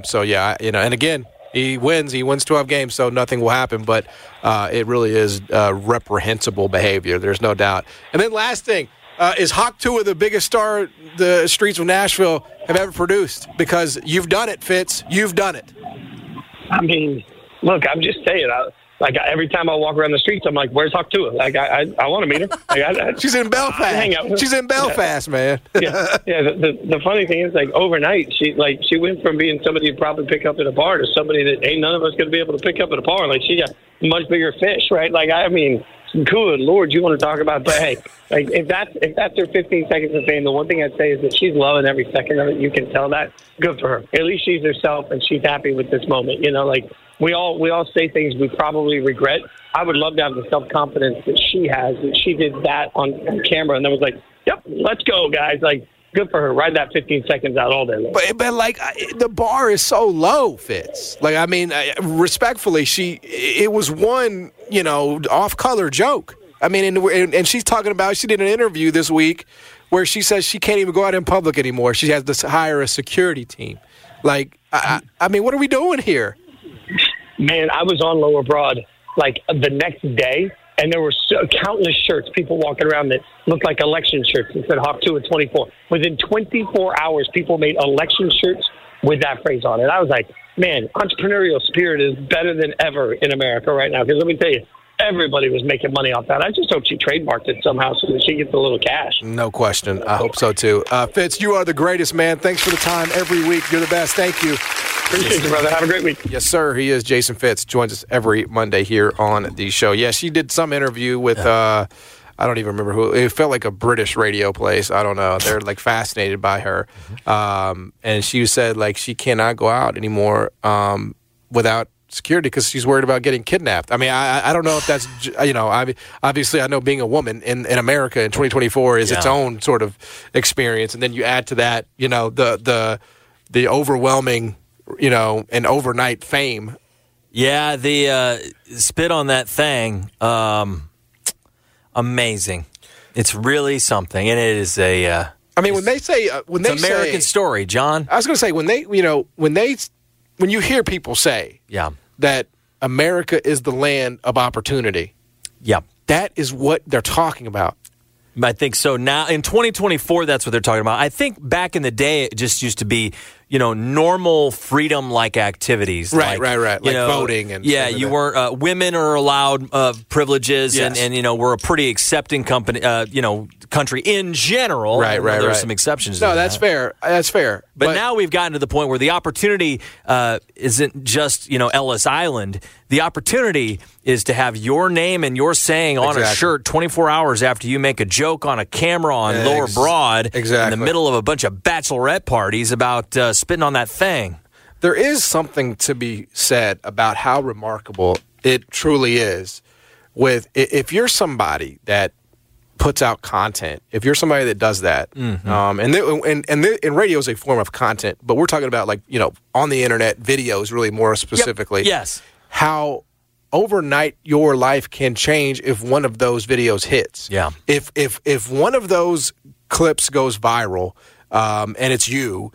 And again, he wins 12 games, so nothing will happen, but it really is reprehensible behavior. There's no doubt. And then last thing, is Hawk Tuah the biggest star the streets of Nashville have ever produced? Because you've done it, Fitz. You've done it. I mean, look, I'm just saying. Every time I walk around the streets, I'm like, "Where's Hawk Tuah?" Like, I want to meet her. She's in Belfast. Hang out. She's in Belfast, man. Yeah. The funny thing is, like, overnight, she went from being somebody you'd probably pick up at a bar to somebody that ain't none of us going to be able to pick up at a bar. Like, she got much bigger fish, right? Like, I mean. Good Lord, you want to talk about, but hey, like if that's her 15 seconds of fame, the one thing I'd say is that she's loving every second of it. You can tell that. Good for her. At least she's herself and she's happy with this moment. Like we all say things we probably regret. I would love to have the self-confidence that she has, that she did that on camera and then was like, yep, let's go, guys. Like, good for her. Ride that 15 seconds out all day long. But like, the bar is so low, Fitz. Like, I mean, respectfully, it was one, off-color joke. I mean, and she's talking about, she did an interview this week where she says she can't even go out in public anymore. She has to hire a security team. Like, I mean, what are we doing here? Man, I was on Lower Broad, like, the next day, and there were countless shirts, people walking around that looked like election shirts that said Hawk Tuah 24. Within 24 hours, people made election shirts with that phrase on it. I was like, man, entrepreneurial spirit is better than ever in America right now. Because let me tell you, everybody was making money off that. I just hope she trademarked it somehow so that she gets a little cash. No question. I hope so, too. Fitz, you are the greatest, man. Thanks for the time every week. You're the best. Thank you. Appreciate you, brother. Have a great week. Yes, sir. He is Jason Fitz. Joins us every Monday here on the show. Yeah, she did some interview with, I don't even remember who. It felt like a British radio place. I don't know. They're, like, fascinated by her. And she said, like, she cannot go out anymore without security because she's worried about getting kidnapped. I mean, I don't know if that's, obviously I know being a woman in America in 2024 is its own sort of experience. And then you add to that, the overwhelming, and overnight fame. Yeah, the spit on that thing, amazing. It's really something, and it is a. When they say it's an American story, John. I was going to say when you hear people say, that America is the land of opportunity. Yep. That is what they're talking about. I think so. Now, in 2024, that's what they're talking about. I think back in the day, it just used to be, normal freedom-like activities. Right. Like voting and yeah, you weren't. Women are allowed privileges, yes. and we're a pretty accepting company. Country in general. Right. There's some exceptions. No, that's fair. That's fair. But now we've gotten to the point where the opportunity isn't just Ellis Island. The opportunity is to have your name and your saying on a shirt 24 hours after you make a joke on a camera on Lower Broad in the middle of a bunch of bachelorette parties about spitting on that thing. There is something to be said about how remarkable it truly is. If you're somebody that puts out content, if you're somebody that does that, and radio is a form of content, but we're talking about on the internet, videos really more specifically. Yep. Yes. How overnight your life can change if one of those videos hits. Yeah. If one of those clips goes viral, and it's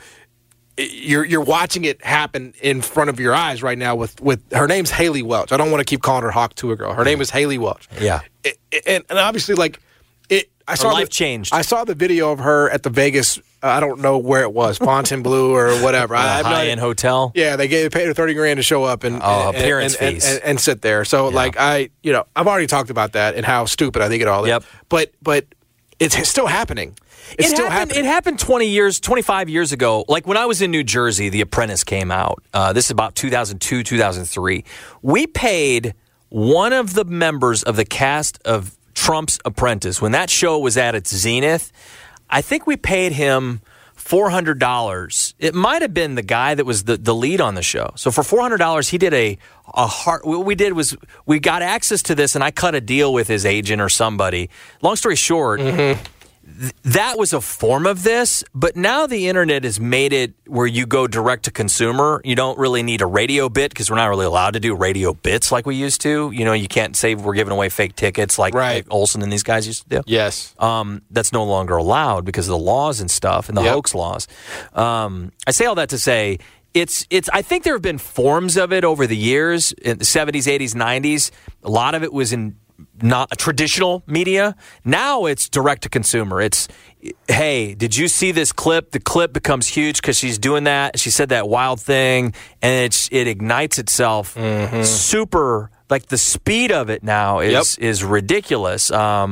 you're watching it happen in front of your eyes right now with her name's Haley Welch. I don't want to keep calling her Hawk to a girl. Her name is Haley Welch. Yeah. And obviously Her life changed. I saw the video of her at the Vegas, I don't know where it was, Fontainebleau or whatever. High-end hotel? Yeah, they paid her $30,000 to show up and appearance fees. And sit there. So I've already talked about that and how stupid I think it all is. Yep. But it's still happening. It's still happening. It happened 25 years ago. Like when I was in New Jersey, The Apprentice came out. This is about 2002, 2003. We paid one of the members of the cast of Trump's Apprentice, when that show was at its zenith, I think we paid him $400. It might have been the guy that was the lead on the show. So for $400, he did what we did was we got access to this, and I cut a deal with his agent or somebody. Long story short, that was a form of this, but now the internet has made it where you go direct to consumer. You don't really need a radio bit because we're not really allowed to do radio bits like we used to. You can't say we're giving away fake tickets like Olsen and these guys used to do. Yes. That's no longer allowed because of the laws and stuff and the hoax laws. I say all that to say it's. I think there have been forms of it over the years in the 70s, 80s, 90s. A lot of it was in not a traditional media. Now it's direct to consumer. It's, hey, did you see this clip? The clip becomes huge because she's doing that. She said that wild thing, and it ignites itself super. Like the speed of it now is ridiculous,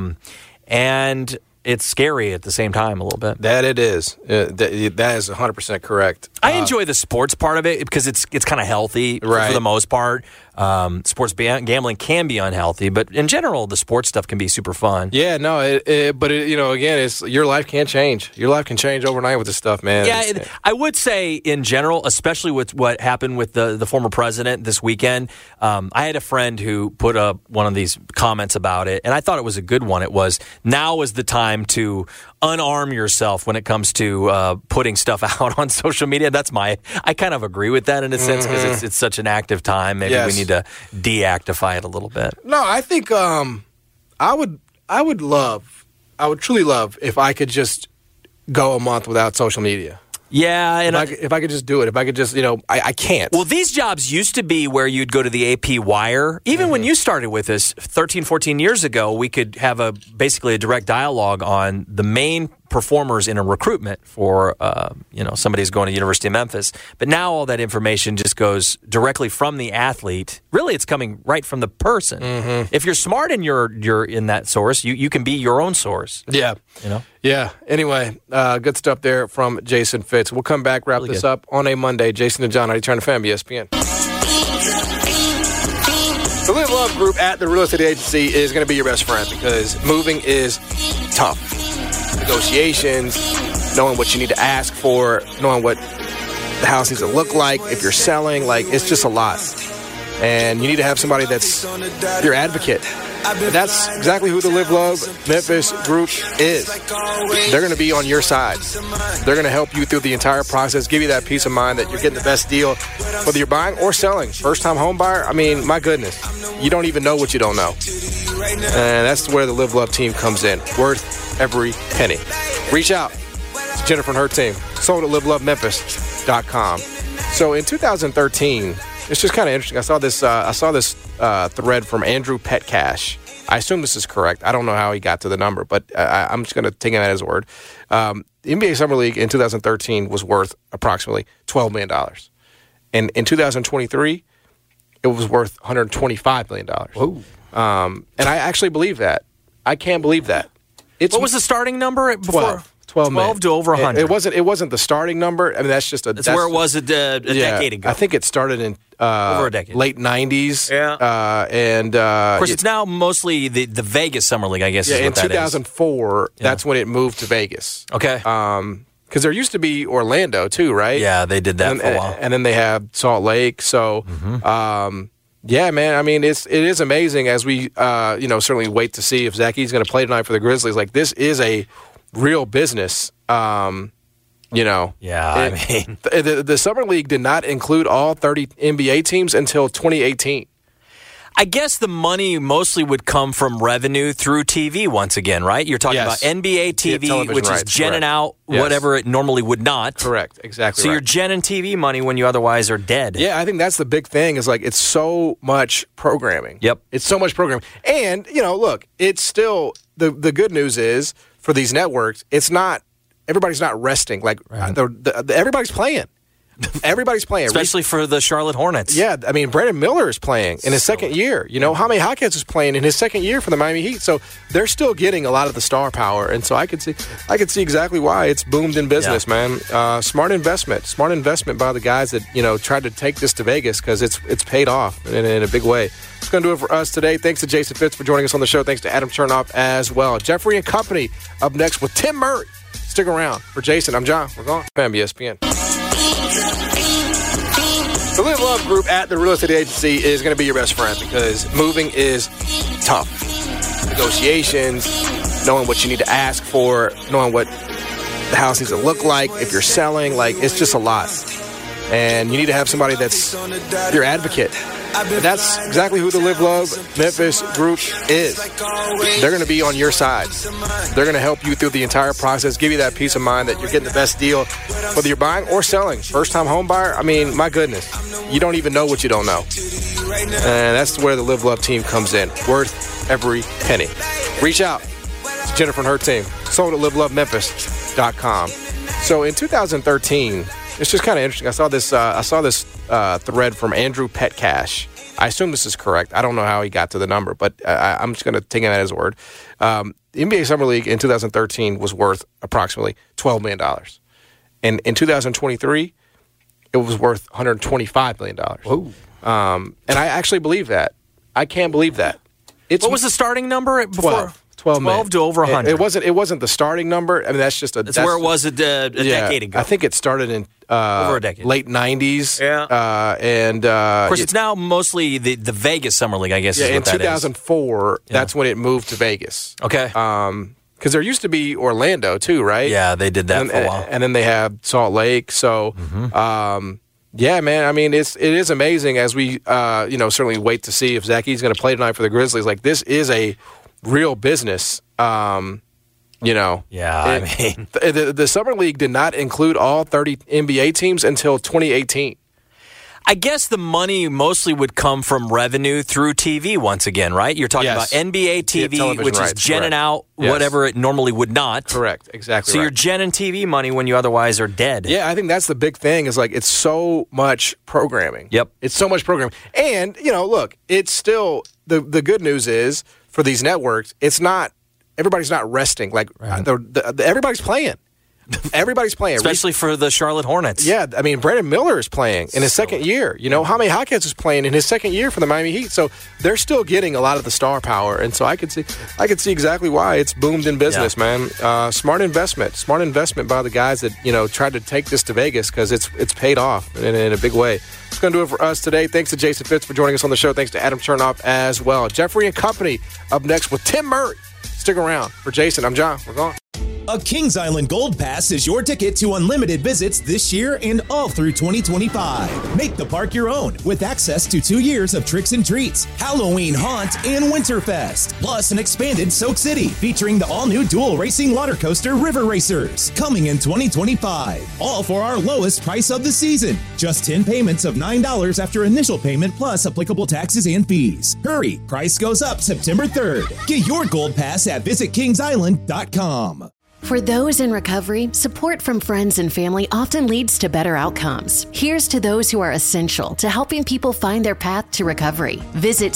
and it's scary at the same time a little bit. That it is. That is 100% correct. I enjoy the sports part of it because it's kind of healthy for the most part. Sports gambling can be unhealthy, but in general, the sports stuff can be super fun. Yeah, no, again, it's your life can change. Your life can change overnight with this stuff, man. Yeah, I would say in general, especially with what happened with the former president this weekend. I had a friend who put up one of these comments about it, and I thought it was a good one. It was, now is the time to unarm yourself when it comes to putting stuff out on social media. I kind of agree with that in a sense because it's such an active time. Maybe we need to deactify it a little bit. No, I think I would truly love if I could just go a month without social media. Yeah, and if I could just do it, if I could just, I can't. Well, these jobs used to be where you'd go to the AP Wire. Even when you started with us 13, 14 years ago, we could have basically a direct dialogue on the main performers in a recruitment for, somebody who's going to University of Memphis. But now all that information just goes directly from the athlete. Really, it's coming right from the person. If you're smart and you're in that source, you can be your own source. Yeah. Yeah. Anyway, good stuff there from Jason Fitz. We'll come back, wrap this up on a Monday. Jason and John, how do you turn the fan? ESPN. The Live Love Group at the Real Estate Agency is going to be your best friend because moving is tough. Negotiations, knowing what you need to ask for, knowing what the house needs to look like, if you're selling, it's just a lot. And you need to have somebody that's your advocate. And that's exactly who the Live Love Memphis Group is. They're going to be on your side. They're going to help you through the entire process, give you that peace of mind that you're getting the best deal, whether you're buying or selling. First-time home buyer, my goodness, you don't even know what you don't know. And that's where the Live Love team comes in, worth every penny. Reach out to Jennifer and her team, sold at livelovememphis.com. So in 2013, It's just kind of interesting. I saw this thread from Andrew Petcash. I assume this is correct. I don't know how he got to the number, but I'm just going to take him at his word. The NBA Summer League in 2013 was worth approximately $12 million. And in 2023, it was worth $125 million. Whoa. And I actually believe that. I can't believe that. What was the starting number before? 12 to over 100. It wasn't the starting number. I mean, that's just that's where it was a decade ago. I think it started in over a decade. Late 90s. Yeah. And of course, it's now mostly the Vegas Summer League, I guess. Yeah, is what in 2004, that's when it moved to Vegas. Okay. Because there used to be Orlando too, right? Yeah, they did that for a while. And then they have Salt Lake. So, yeah, man. I mean, it is amazing as we certainly wait to see if Zach Edey's going to play tonight for the Grizzlies. Like, this is a real business. Yeah, I mean, the Summer League did not include all 30 NBA teams until 2018. I guess the money mostly would come from revenue through TV once again, right? You're talking about NBA TV, which is genning out whatever it normally would not. Correct, exactly. So you're genning TV money when you otherwise are dead. Yeah, I think that's the big thing is, like, it's so much programming. Yep. It's so much programming. And, look, it's still, the good news is, for these networks, it's not, everybody's not resting. Like, everybody's playing. Everybody's playing. Especially for the Charlotte Hornets. Yeah, I mean, Brandon Miller is playing in his second year. Jaime Jaquez is playing in his second year for the Miami Heat. So they're still getting a lot of the star power. And so I could see exactly why it's boomed in business, man. Smart investment by the guys that, tried to take this to Vegas, because it's paid off in a big way. It's going to do it for us today. Thanks to Jason Fitz for joining us on the show. Thanks to Adam Chernoff as well. Jeffrey and Company up next with Tim Murray. Stick around. For Jason, I'm John. We're gone. ESPN. The Live Love Group at the Real Estate Agency is going to be your best friend, because moving is tough. Negotiations, knowing what you need to ask for, knowing what the house needs to look like, if you're selling, like, it's just a lot. And you need to have somebody that's your advocate. And that's exactly who the Live Love Memphis Group is. They're going to be on your side. They're going to help you through the entire process, give you that peace of mind that you're getting the best deal, whether you're buying or selling. First-time home buyer, I mean, my goodness, you don't even know what you don't know. And that's where the Live Love team comes in, worth every penny. Reach out to Jennifer and her team, sold at livelovememphis.com. So in 2013, it's just kind of interesting. I saw this thread from Andrew Petcash. I assume this is correct. I don't know how he got to the number, but I'm just going to take him at his word. The NBA Summer League in 2013 was worth approximately $12 million. And in 2023, it was worth $125 million. Whoa. And I actually believe that. I can't believe that. What was the starting number before? 12 to over 100. It wasn't the starting number. I mean, that's just that's where it was a decade ago. I think it started in over a decade. Late 90s. Yeah. And of course, it's now mostly the Vegas Summer League, I guess. Yeah, is what in 2004, that's when it moved to Vegas. Okay. Because there used to be Orlando too, right? Yeah, they did that for a while. And then they have Salt Lake. So, yeah, man. I mean, it is amazing as we certainly wait to see if Zach Edey's going to play tonight for the Grizzlies. Like, this is a real business. I mean, the Summer League did not include all 30 NBA teams until 2018. I guess the money mostly would come from revenue through TV once again, right? You're talking about NBA TV, which is genning out whatever it normally would not. Correct, exactly. So you're genning TV money when you otherwise are dead. Yeah, I think that's the big thing is, like, it's so much programming. Yep. It's so much programming. And, look, it's still, the good news is, for these networks, it's not, everybody's not resting. Like, everybody's playing. Everybody's playing. Especially for the Charlotte Hornets. Yeah, I mean, Brandon Miller is playing in his second year. Jaime Jaquez is playing in his second year for the Miami Heat. So they're still getting a lot of the star power. And so I could see exactly why it's boomed in business, man. Smart investment by the guys that, tried to take this to Vegas, because it's paid off in a big way. It's going to do it for us today. Thanks to Jason Fitz for joining us on the show. Thanks to Adam Chernoff as well. Jeffrey and Company up next with Tim Murray. Stick around. For Jason, I'm John. We're gone. A Kings Island Gold Pass is your ticket to unlimited visits this year and all through 2025. Make the park your own with access to 2 years of tricks and treats, Halloween Haunt, and Winterfest. Plus an expanded Soak City featuring the all-new dual racing water coaster River Racers coming in 2025. All for our lowest price of the season. Just 10 payments of $9 after initial payment plus applicable taxes and fees. Hurry, price goes up September 3rd. Get your Gold Pass at visitkingsisland.com. For those in recovery, support from friends and family often leads to better outcomes. Here's to those who are essential to helping people find their path to recovery. Visit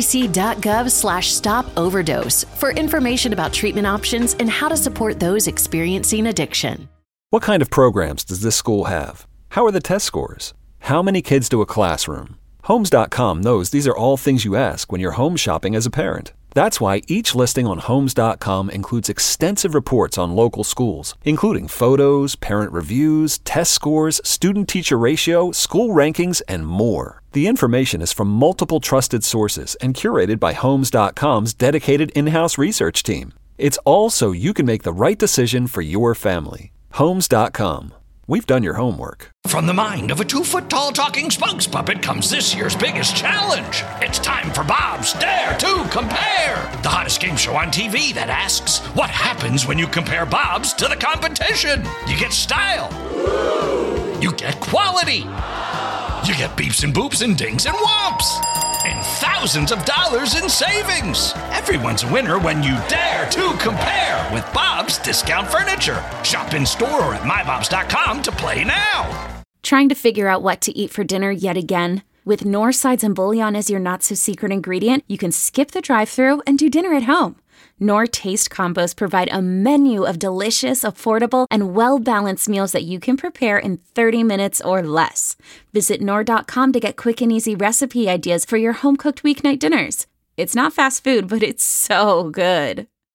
cdc.gov/stop-overdose for information about treatment options and how to support those experiencing addiction. What kind of programs does this school have? How are the test scores? How many kids do a classroom? Homes.com knows these are all things you ask when you're home shopping as a parent. That's why each listing on Homes.com includes extensive reports on local schools, including photos, parent reviews, test scores, student-teacher ratio, school rankings, and more. The information is from multiple trusted sources and curated by Homes.com's dedicated in-house research team. It's all so you can make the right decision for your family. Homes.com. We've done your homework. From the mind of a 2-foot-tall talking spokes puppet comes this year's biggest challenge. It's time for Bob's Dare to Compare, the hottest game show on TV that asks, what happens when you compare Bob's to the competition? You get style. You get quality. You get beeps and boops and dings and whomps. And thousands of dollars in savings. Everyone's a winner when you dare to compare with Bob's Discount Furniture. Shop in store or at mybobs.com to play now. Trying to figure out what to eat for dinner yet again? With Knorr sides and bouillon as your not-so-secret ingredient, you can skip the drive-thru and do dinner at home. Knorr Taste Combos provide a menu of delicious, affordable, and well-balanced meals that you can prepare in 30 minutes or less. Visit Knorr.com to get quick and easy recipe ideas for your home-cooked weeknight dinners. It's not fast food, but it's so good.